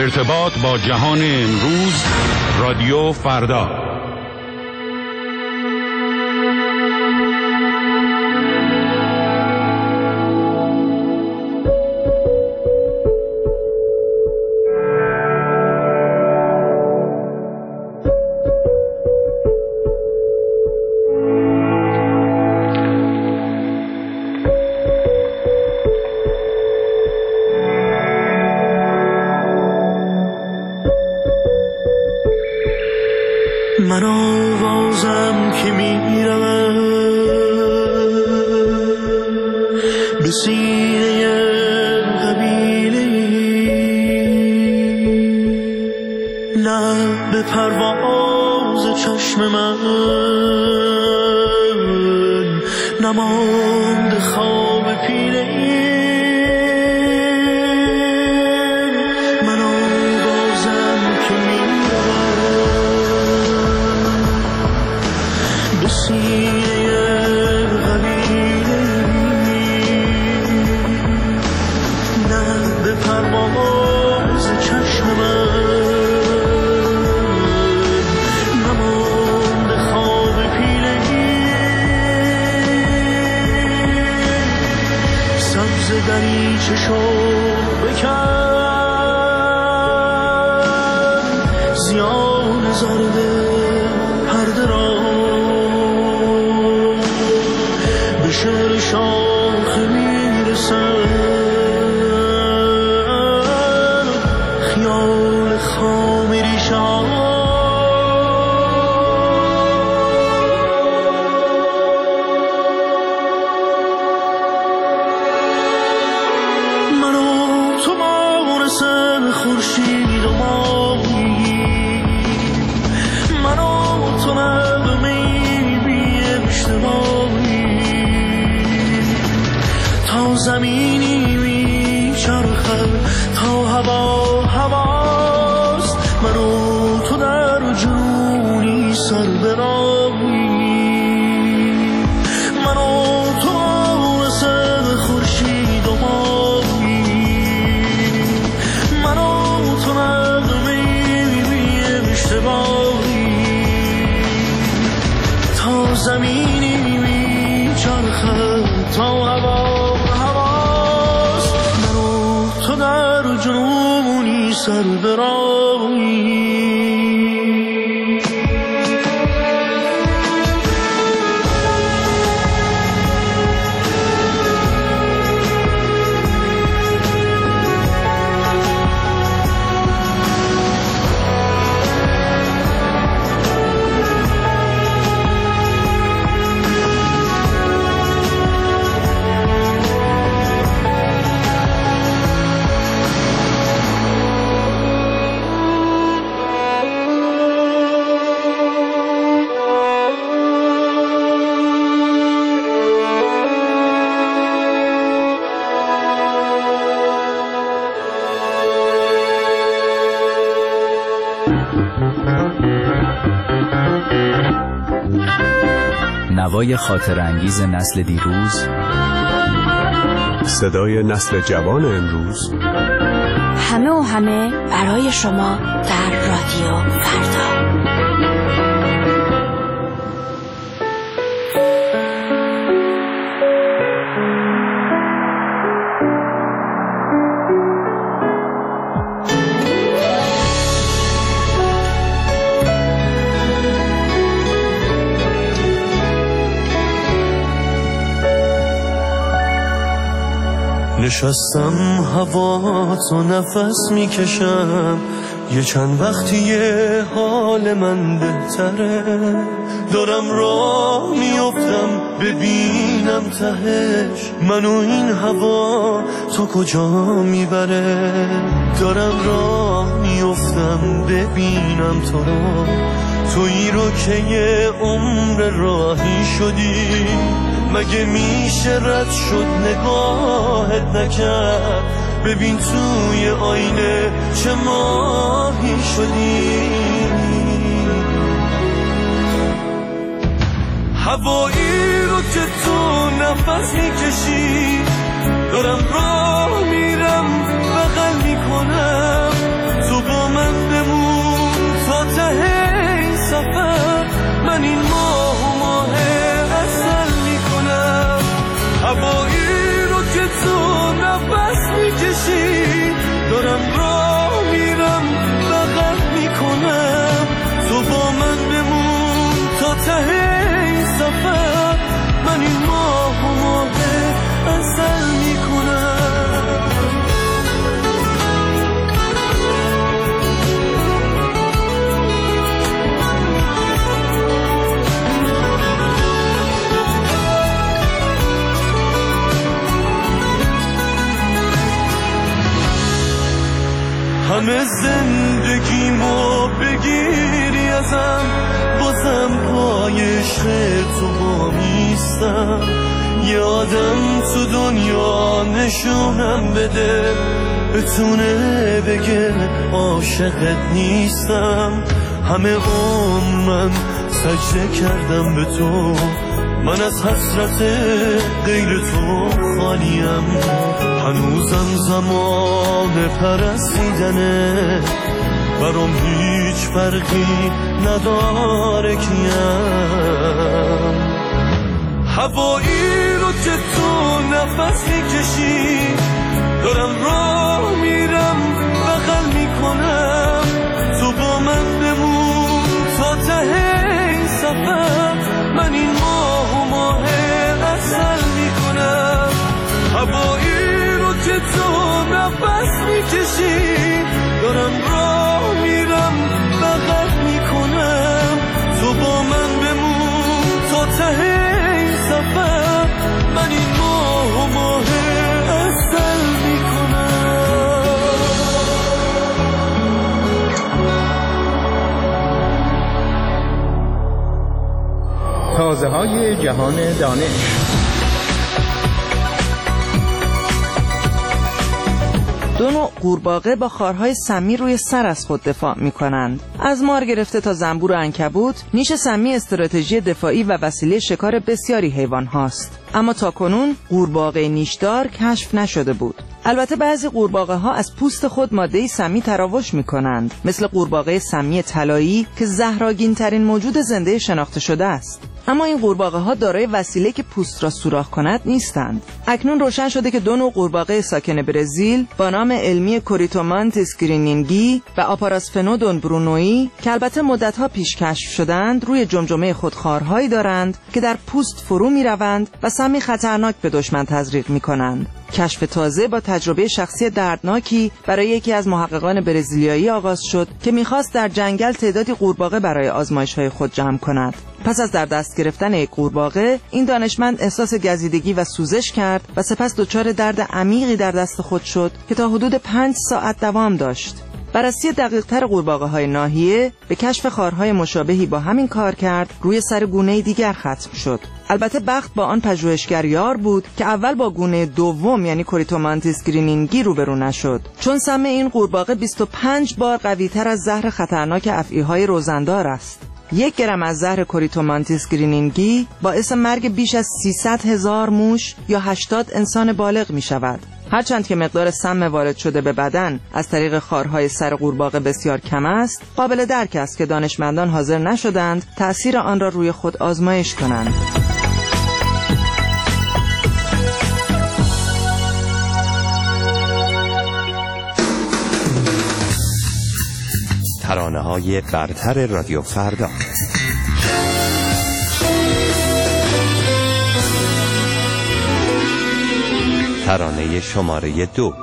ارتباط با جهان امروز، رادیو فردا. من آوازم که میرم به سینه قبیله، نه به پرواز چشم من نماند خواب پیله. من آوازم که میرم به سینه قبیله، نه به پرواز چشم من نماند خواب پیله. سبز دریچه شو بکن، زیان زرد پرده را به شعر شاخه میرسد. خیال خام ریشم من و تو مانسن خورشید و ماهی، من و تو نغمه‌ای بی اشتباهی، تا زمینی میچرخد تا هوا هواست. من و تو در جنونی سر به راهی، من و تو مثل خورشید و ماهی، من و تو نغمه‌ای بی اشتباهی، تا زمینی میچرخد تا هوا هواست. من و تو در جنونی سر به راهی. نوای خاطرانگیز نسل دیروز، صدای نسل جوان امروز، همه و همه برای شما در رادیو فردا. نشستم هوا تو نفس میکشم، یه چند وقتیه حال من بهتره، دارم راه میافتم ببینم تهش منو این هوا تو کجا میبره. دارم راه میافتم ببینم تو رو، تویی رو که یه عمر راهی شدی، مگه میشه رد شد نگاهت نکرد؟ ببین توی آینه چه ماهی شدی. هوایی رو که تو نفس میکشی، دارم راه میرم بغل میکنم، تو همه زندگیمو بگیری ازم، بازم پای عشق تو وامیستم. یادم تو دنیا نشونم بده، بتونه بگه عاشقت نیستم. همه عمر من سجده کردم به تو، من از حسرت غیر تو خالیم. هنوزم زمان پرستیدنه، برام هیچ فرقی نداره کیم. هوایی رو که تو نفس میکشی، دارم راه میرم بغل میکنم. تو با من بمون تا ته این سفر، من این ماه عسل میکنم. هوایی رو که تو نفس میکشی، دارم راه میرم بغل میکنم. تو با من بمون تا ته این سفر، من این ماه عسل میکنم. تازه های جهان دانش. دو نوع قورباغه با خارهای سمی روی سر از خود دفاع می کنند. از مار گرفته تا زنبور و عنکبوت، نیش سمی استراتژی دفاعی و وسیله شکار بسیاری حیوان هاست. اما تاکنون قورباغه نیشدار کشف نشده بود. البته بعضی قورباغه ها از پوست خود ماده سمی تراوش می کنند، مثل قورباغه سمی طلایی که زهرآگین ترین موجود زنده شناخته شده است. اما این قورباغه ها دارای وسیله که پوست را سوراخ کند نیستند. اکنون روشن شده که دو نوع قورباغه ساکن برزیل با نام علمی کوریتومانتیس گرینینگی و آپاراسفنودون برونویی که البته مدت‌ها پیش کشف شدند، روی جمجمه خود خارهایی دارند که در پوست فرو می‌روند و سمی خطرناک به دشمن تزریق می‌کنند. کشف تازه با تجربه شخصی دردناکی برای یکی از محققان برزیلیایی آغاز شد که می‌خواست در جنگل تعدادی قورباغه برای آزمایش‌های خود جمع کند. پس از در دست گرفتن یک قورباغه، این دانشمند احساس گزیدگی و سوزش کرد و سپس دچار درد عمیقی در دست خود شد که تا حدود 5 ساعت دوام داشت. بررسی دقیق‌تر قورباغه‌های ناحیه به کشف خارهای مشابهی با همین کار کرد روی سر گونه دیگر ختم شد. البته بخت با آن پژوهشگر یار بود که اول با گونه دوم یعنی کوریتومانتیس گرینینگی روبرو نشد، چون سم این قورباغه 25 بار قوی‌تر از زهر خطرناک افعی‌های روزندار است. 1 گرم از زهر کوریتومانتیس گرینینگی باعث مرگ بیش از 300,000 موش یا 80 انسان بالغ می شود. هرچند که مقدار سم وارد شده به بدن از طریق خارهای سر قورباغه بسیار کم است، قابل درک است که دانشمندان حاضر نشدند تأثیر آن را روی خود آزمایش کنند. ترانه‌های برتر رادیو فردا. ترانه شماره 2.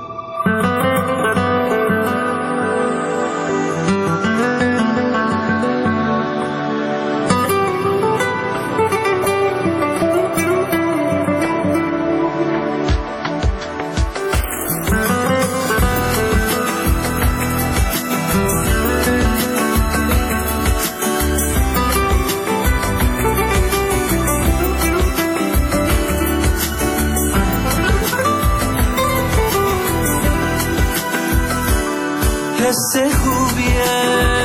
حس خوبیه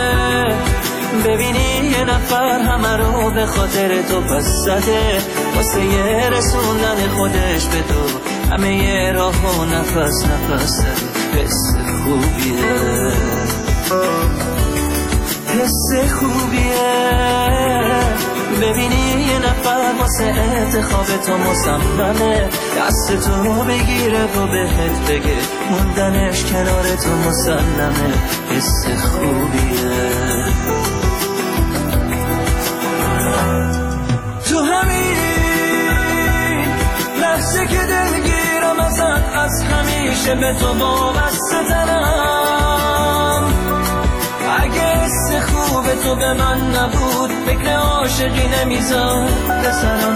ببینی یه نفر همه رو به خاطر تو پس زده، واسه یه رسوندن خودش به تو همه یه راه و نفس زده. حس خوبیه، حس خوبیه ببینی یه نفر واسه انتخاب تو مصممه، دست تو رو بگیره و بهت بگه موندنش کنار تو مسلمه. حس خوبیه تو همین لحظه که دلگیرم ازت، از همیشه به تو وابسته ترم. اگه حس خوب تو به من نبود فکر عاشقی نمیذار بسرم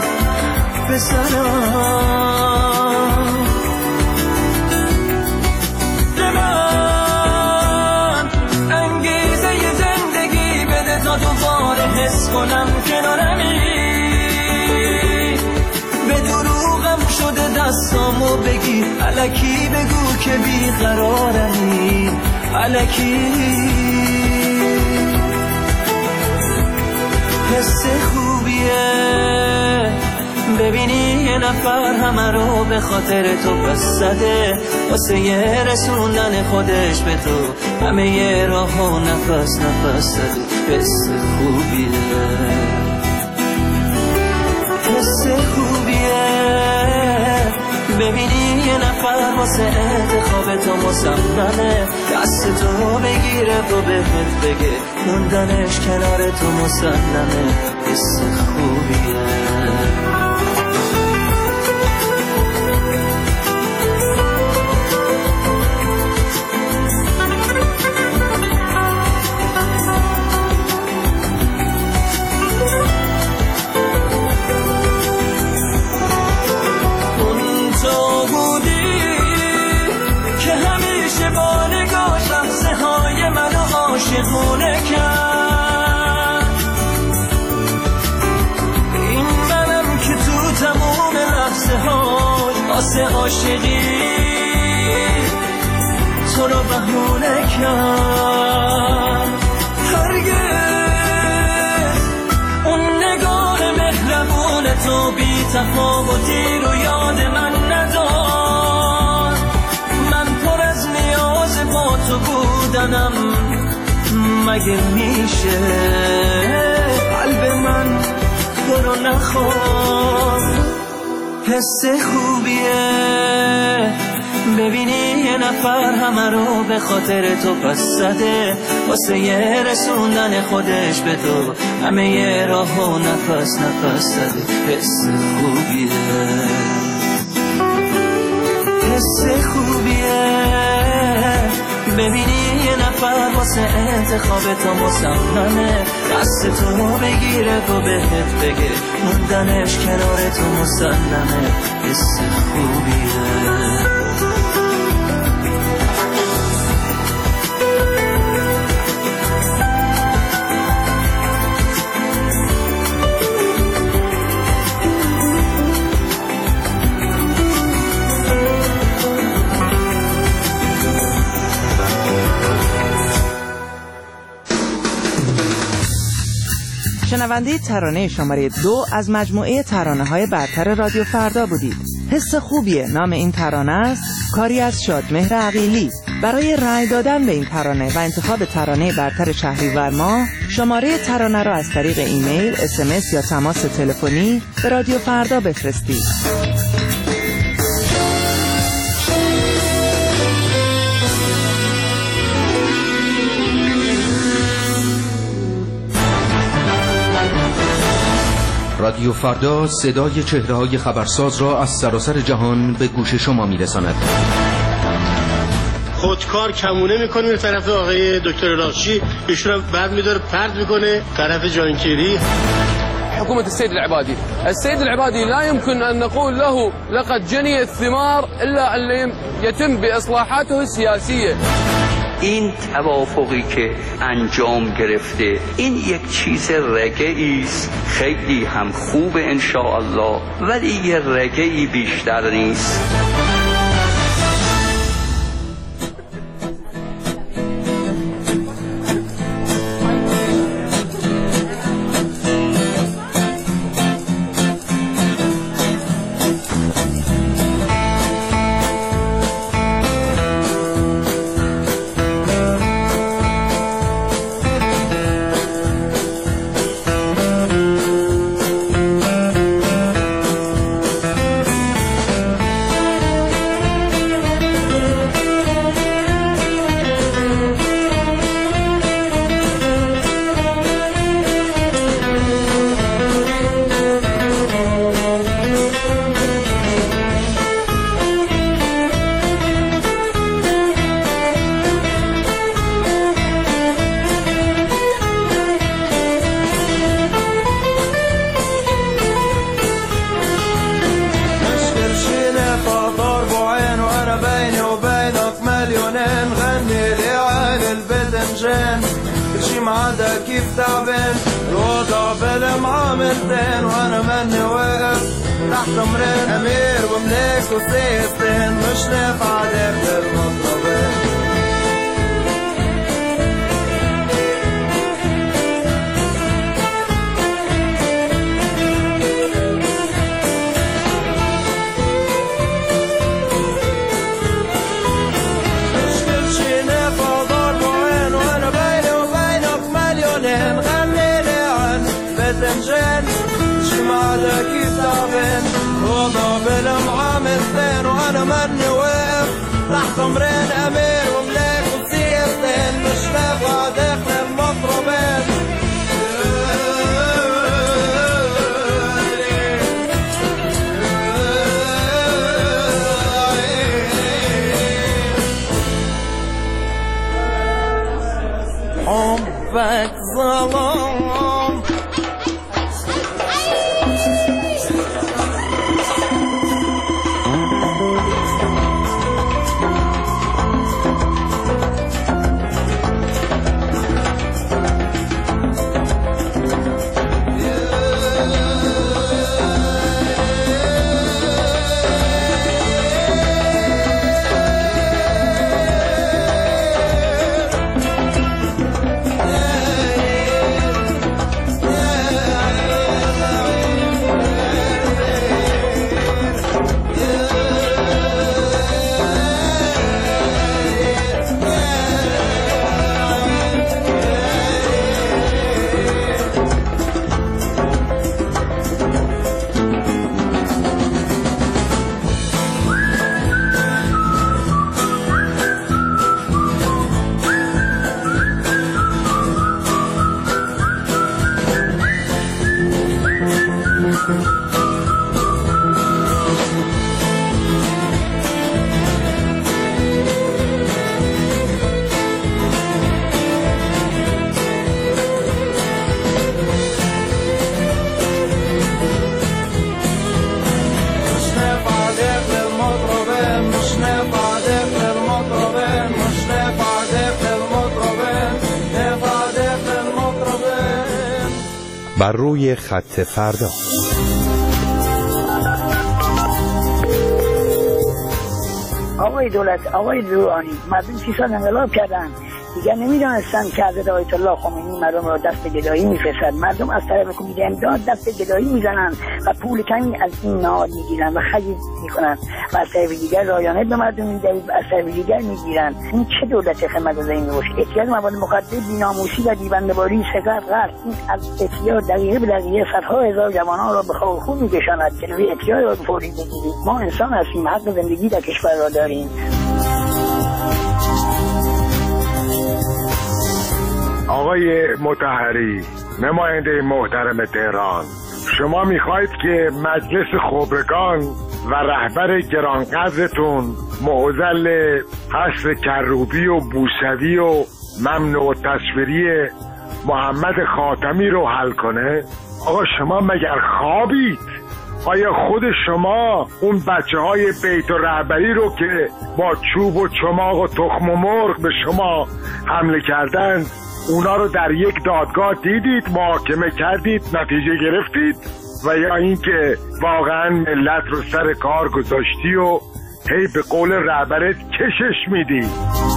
به من حس کنم کنارمی، به دروغم شده دستامو بگیر، الکی بگو که بیقرارمی، الکی. حس خوبیه ببینی یه نفر همه رو به خاطر تو پس زده، واسه یه رسوندن خودش به تو همه یه راه و نفس نفس زده. حس خوبیه، حس خوبیه ببینی یه نفر واسه انتخاب تو مصممه، دست تو بگیره و بهت بگه موندنش کنار تو مسلمه. حس خوبیه. عاشقونه کرد این منم که تو تموم لحظه هاش واسه عاشقی تو رو بهونه کرد. هرگز اون نگاه مهربون تو بی تفاوتی رو یاد من ندار، من پر از نیاز با تو بودنم، مگه میشه قلب من تو رو نخواد. حس خوبیه ببینی یه نفر همه رو به خاطر تو پس زده، واسه یه رسوندن خودش به تو همه یه راه و نفس نفس زده. حس خوبیه، حس خوبیه ببینی یه نفر واسه انتخاب تو مصممه، دست تو بگیره و بهت بگه موندنش کنار تو مسلمه. حس خوبیه. شنونده ترانه شماره 2 از مجموعه ترانه‌های برتر رادیو فردا بودید. حس خوبیه نام این ترانه است، کاری از شادمهر عقیلی. برای رأی دادن به این ترانه و انتخاب ترانه برتر شهریور ماه شماره ترانه را از طریق ایمیل، SMS یا تماس تلفنی به رادیو فردا بفرستید. رادیو فردا صدای چهره‌های خبرساز را از سراسر جهان به گوش شما می‌رساند. خودکار کمونه میکنه به طرف آقای دکتر راشی، ایشون هم بعد میداره پرد میکنه طرف جانکیری. حكومة السيد العبادي، السيد العبادي لا يمكن أن نقول له لقد جني الثمار إلا أن يتم بإصلاحاته السياسية. این توافقی که انجام گرفته این یک چیز رگه‌ای است، خیلی هم خوب ان شاء الله، ولی یه رگه‌ای بیشتر نیست. تعبان روح خدا بلم عامل زين وانا مني واقف تحت امرين امير وملك وسيستين مش نافع داخل المطربين. شمالة كتابين وضع بالمعامل زين وانا مني واقف تحت امرين امير وملك وسيستين مش نافع داخل المطربين. حبك ظلام بر روی خط فردا. آقای دولت، آقای روحانی، مردم 30 سال انقلاب کردن، دیگر نمیدانستن که حضرت آیت الله خمینی مردم را دست گدایی میفرستد. مردم از طرف کمیته امداد دست گدایی میزنند و پول کمی از این نهاد میگیرند و خرید میکنند و از طرف دیگر رایانه به مردم میدهید و از طرف دیگر میگیرند. این چه دولت خدمت‌گزاری میباشد؟ اعتیاد مواد مخدر، بی‌ناموسی و دیونده‌باری، سرقت، غصب، این از اعتیاد دقیقه به دقیقه صدها هزار جوانان را به خاک خون میکشاند. جلوی اعتیاد را فوری بگیرید. ما انسان هستیم، حق زندگی در کشور را داریم. آقای مطهری، نماینده محترم تهران، شما میخواید که مجلس خبرگان و رهبر گرانقدرتون معضل حذف کروبی و بوسوی و ممنوع تصویری محمد خاتمی رو حل کنه؟ آقا شما مگر خوابید؟ آیا خود شما اون بچه های بیت و رهبری رو که با چوب و چماق و تخم و مرغ به شما حمله کردند، اونا رو در یک دادگاه دیدید، محاکمه کردید، نتیجه گرفتید؟ و یا اینکه واقعا ملت رو سر کار گذاشتی و هی به قول رهبرت کشش میدی؟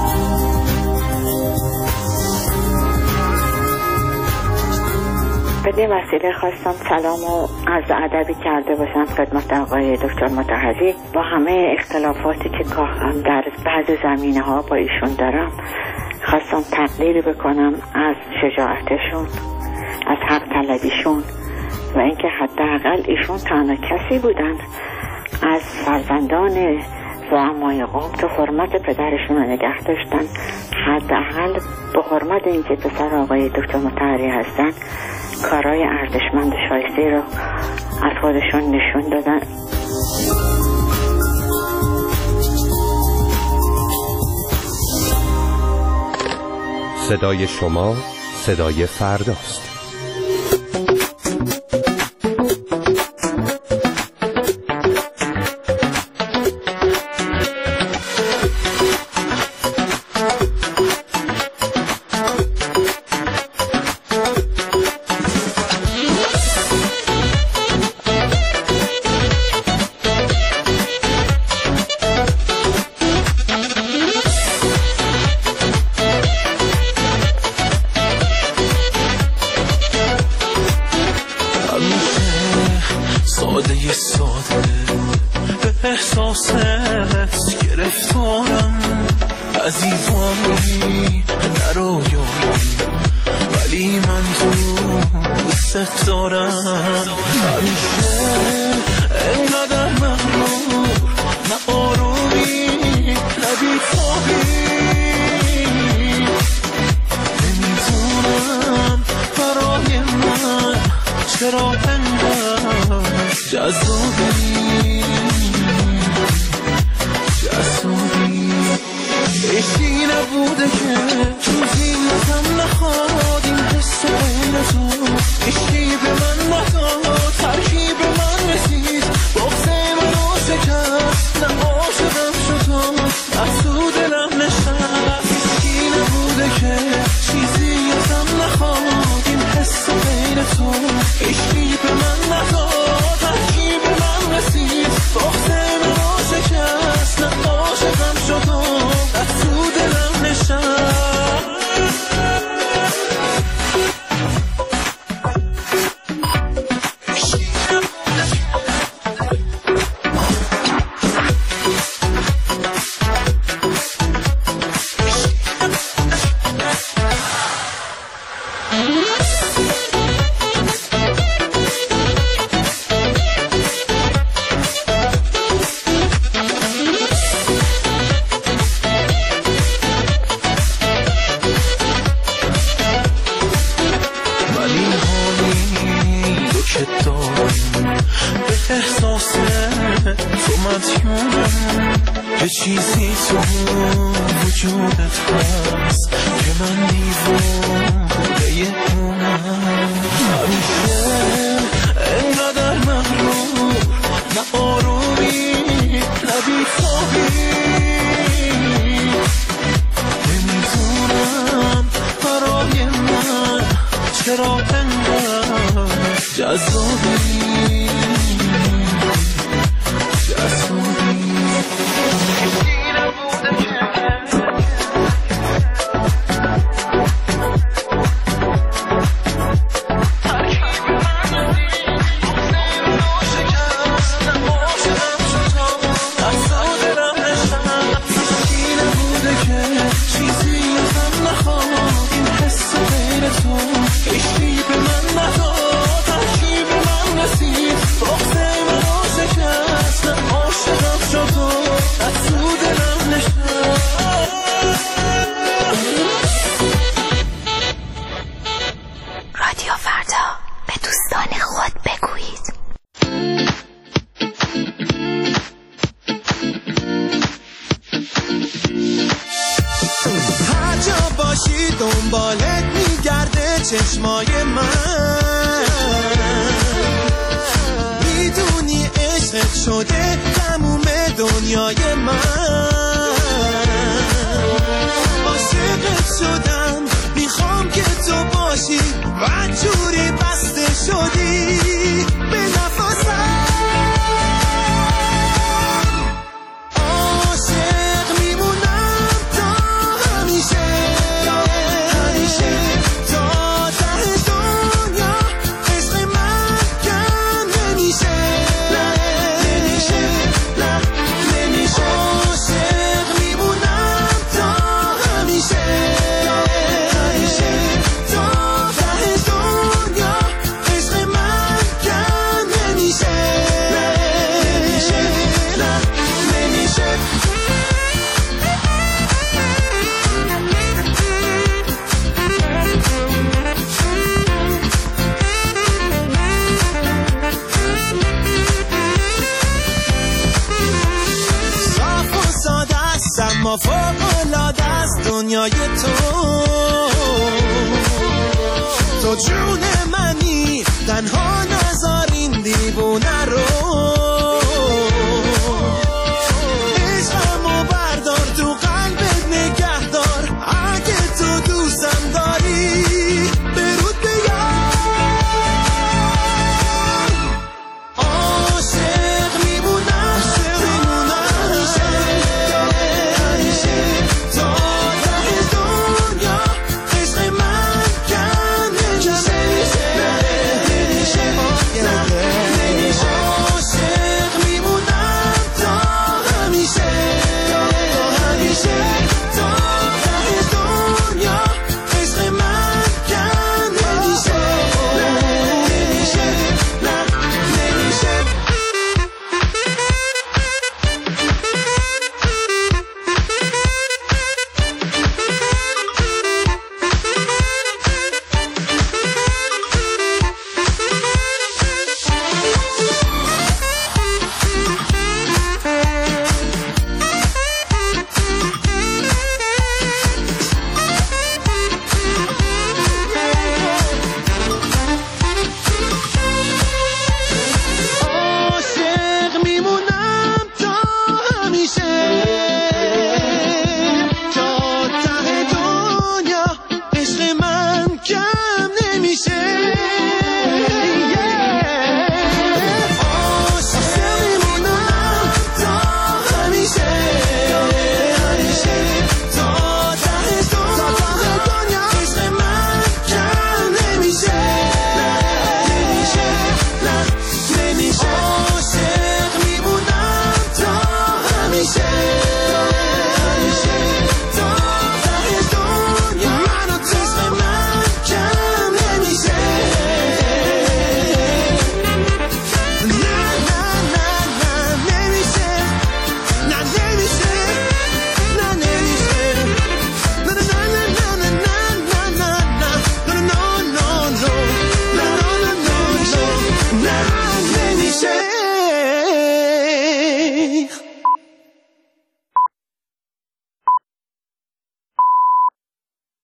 به این وسیله خواستم سلام و عرض ادبی کرده باشم خدمت آقای دکتر مطهری. با همه اختلافاتی که در بعض زمینه ها با ایشون دارم، خواستم تقدیری بکنم از شجاعتشون، از حق طلبیشون و اینکه حداقل ایشون تنها کسی بودن از فرزندان زعمای قوم که حرمت پدرشون رو نگه داشتن، حداقل به حرمت اینکه پسر آقای دکتر مطهری هستن کارهای ارزشمند شایسته رو از خودشون نشون دادن. صدای شما صدای فرداست. عزیزانی نرویایی ولی من تو دوست دارم همیشه انقدر مغرور نه آرومی نه بی‌تابی نمیدونم برای من چرا انقدر جذابی عشقی نبوده که تو زیادم نخواد این حس بین تو عشقی به من نداد ترکیب من رسید بغض منو شکست نه عاشقم شد و نه تو دلم نشست عشقی نبوده که چیزی ازم نخواد این حس بین تو عشقی به من نداد ترکیب من رسید بغض منو شکست نه عاشقم شد و تو دلم نشست چیزی تو وجودت هست که من دیوانه اونم همیشه انقدر مغرور نه آرومی نه بی‌تابی نمیدونم برای من چرا انقدر جذابی دنبالت میگرده چشمای من میدونی عشقت شده تموم دنیای من عاشقت شدم میخوام که تو باشی و جوری بسته شدی به نفسم ما فوق‌العاده است دنیای تو جون منی تنها نذار این دیوونه رو